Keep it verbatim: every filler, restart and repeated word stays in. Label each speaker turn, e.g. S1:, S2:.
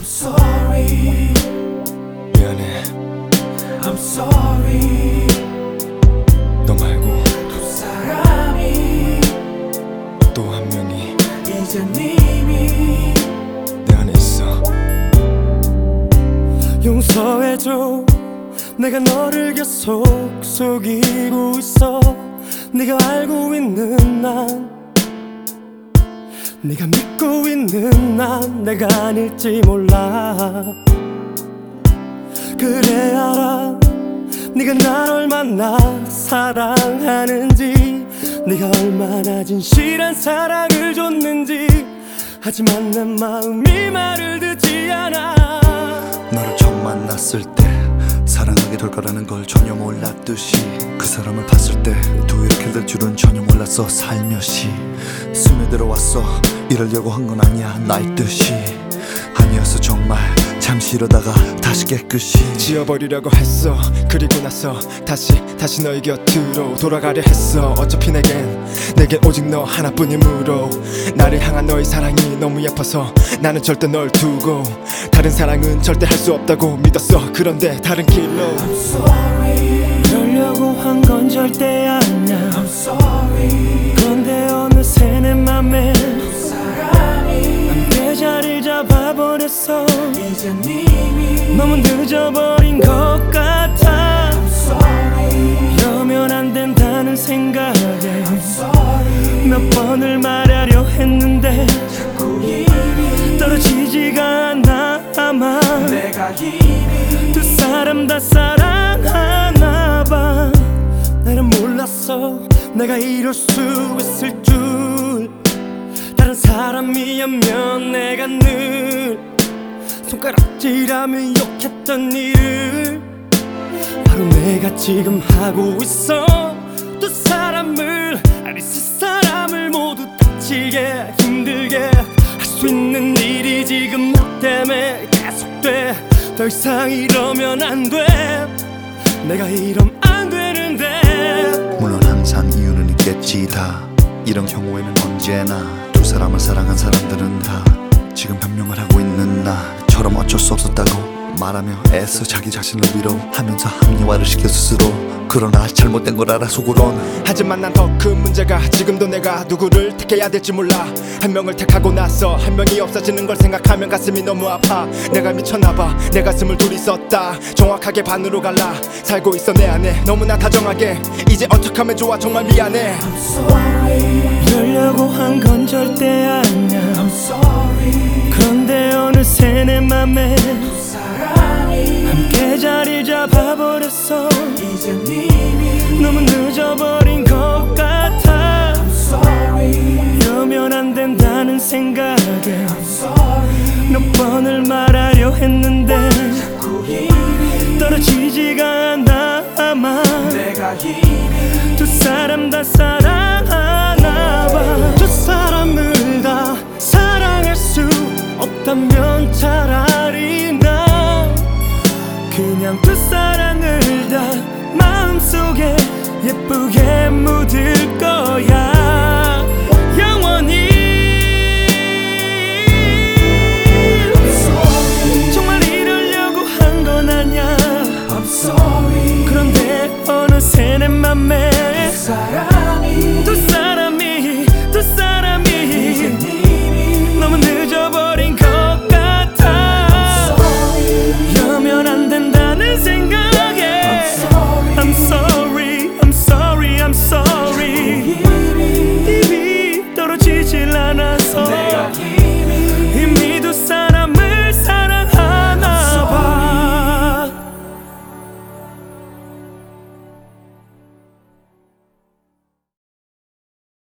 S1: sorry.
S2: 미안해.
S1: I'm sorry.
S2: 너 말고
S1: 두 사람이
S2: 또 한 명이
S1: 이젠 이미
S2: 내 안에 있어.
S3: 용서해줘. 내가 너를 계속 속이고 있어. 네가 알고 있는 난, 네가 믿고 있는 난 내가 아닐지 몰라. 그래 알아. 네가 날 얼마나 사랑하는지, 네가 얼마나 진실한 사랑을 줬는지. 하지만 내 마음이 말을 듣지 않아.
S4: 너를 처음 만났을 때 사랑하게 될 거라는 걸 전혀 몰랐듯이, 그 사람을 봤을 때 또 이렇게 될 줄은 전혀 몰랐어. 살며시 스며들어왔어. 이러려고 한 건 아니야 나의 뜻이 아니었어 정말. 잠시 이러다가 다시 깨끗이
S2: 지워버리려고 했어. 그리고 나서 다시 다시 너의 곁으로 돌아가려 했어. 어차피 내겐 내겐 오직 너 하나뿐이므로. 나를 향한 너의 사랑이 너무 예뻐서 나는 절대 널 두고 다른 사랑은 절대 할 수 없다고 믿었어. 그런데 다른 길로
S1: I'm sorry.
S3: 그러려고 한 건 절대 아니야.
S1: I'm sorry.
S3: 그런데 어느새 내 맘에
S1: 두 사람이
S3: 함께 자리 잡아버렸어.
S1: 이젠 이미
S3: 너무 늦어버린 것 같아.
S1: I'm sorry.
S3: 이러면 안 된다는 생각에
S1: I'm sorry.
S3: 몇 번을 말하려 했는데
S1: 자꾸 입이
S3: 떨어지지가 않아. 아마
S1: 내가 이미
S3: 두 사람 다 사랑하나 봐. 나는 몰랐어 내가 이럴 수 있을 줄. 다른 사람이었면 내가 늘 손가락질하며 욕했던 일을 바로 내가 지금 하고 있어. 두 사람을, 아니 세 사람을 모두 다치게 힘들게 할 수 있는 일이 지금 너 때문에 계속돼. 더 이상 이러면 안 돼. 내가 이러면 안 되는데.
S4: 물론 항상 이유는 있겠지. 다 이런 경우에는 언제나 두 사람을 사랑한 사람들은 다 지금 변명을 하고 있는 나처럼 어쩔 수 없었다고 말하며 애써 자기 자신을 위로하면서 합리화를 시켜 스스로. 그러나 잘못된 걸 알아 속으론.
S2: 하지만 난 더 큰 문제가 지금도 내가 누구를 택해야 될지 몰라. 한 명을 택하고 나서 한 명이 없어지는 걸 생각하면 가슴이 너무 아파. 내가 미쳤나봐. 내 가슴을 둘이 썼다. 정확하게 반으로 갈라. 살고 있어 내 안에 너무나 다정하게. 이제 어떡하면 좋아 정말 미안해.
S1: I'm sorry.
S3: 이러려고 한 건 절대 아니야.
S1: I'm sorry.
S3: 그런데 어느새 내 맘에
S1: 두 사람이
S3: 함께 자리 잡아버렸어.
S1: 이젠 이미
S3: 너무 늦어버린 것 같아.
S1: I'm sorry.
S3: 이러면 안 된다는 생각에
S1: I'm sorry.
S3: 몇 번을 말하려 했는데
S1: 자꾸 입이
S3: 떨어지지가 않아. 아마
S1: 내가 이미
S3: 두 사람 다 사랑